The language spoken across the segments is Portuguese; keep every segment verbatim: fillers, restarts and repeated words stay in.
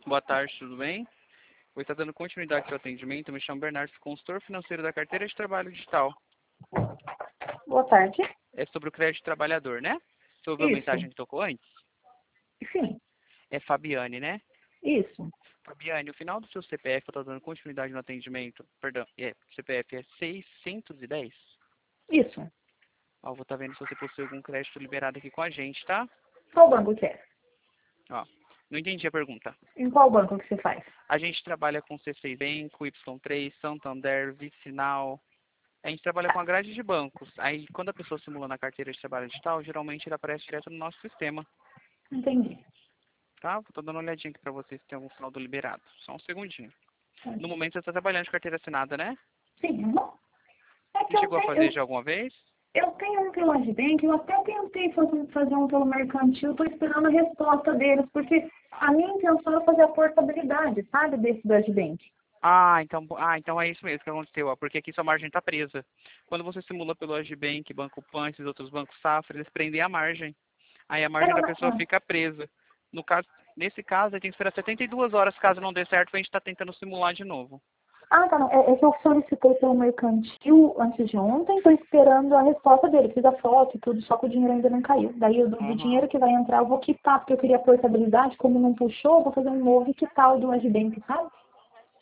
Boa tarde, tudo bem? Vou estar dando continuidade ao seu atendimento. Eu me chamo Bernardo, sou consultor financeiro da carteira de trabalho digital. Boa tarde. É sobre o crédito trabalhador, né? Você ouviu a Isso. mensagem que tocou antes? Sim, É Fabiane, né? isso. Fabiane, o final do seu C P F, eu estou dando continuidade no atendimento. Perdão, é, C P F é seiscentos e dez? Isso. Ó, vou estar vendo se você possui algum crédito liberado aqui com a gente, tá? Qual banco que é? Ó, não entendi a pergunta. Em qual banco que você faz? A gente trabalha com C seis Banco, Y três, Santander, Vicinal. A gente trabalha com a grade de bancos. Aí, quando a pessoa simula na carteira de trabalho digital, geralmente ele aparece direto no nosso sistema. Entendi. Tá? Vou tô dando uma olhadinha aqui pra vocês se tem algum saldo liberado. Só um segundinho. Tá. No momento você está trabalhando de carteira assinada, né? Sim, uhum. É que Você eu chegou a tenho, fazer eu, já alguma vez? eu tenho um pelo Agibank, eu até tentei fazer, fazer um pelo mercantil, estou esperando a resposta deles, porque a minha intenção é fazer a portabilidade, sabe, desse do Agibank. Ah, então, ah, então é isso mesmo que aconteceu, ó, porque aqui sua margem está presa. Quando você simula pelo Agibank, Banco Pan, esses outros bancos Safra, eles prendem a margem. Aí a É, margem não, da não, pessoa não. fica presa. No caso, nesse caso, a gente tem que esperar setenta e duas horas, caso não dê certo, a gente está tentando simular de novo. Ah, tá, não. É, é que eu solicitei pelo mercantil antes de ontem, estou esperando a resposta dele. Fiz a foto e tudo, só que o dinheiro ainda não caiu. Daí, eu, do Uhum. dinheiro que vai entrar, eu vou quitar, porque eu queria portabilidade. Como não puxou, eu vou fazer um novo e quitar o do Agibank, sabe?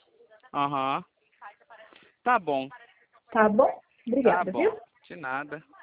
Aham. Tá bom. Tá bom? Tá Obrigada, bom. viu? De nada.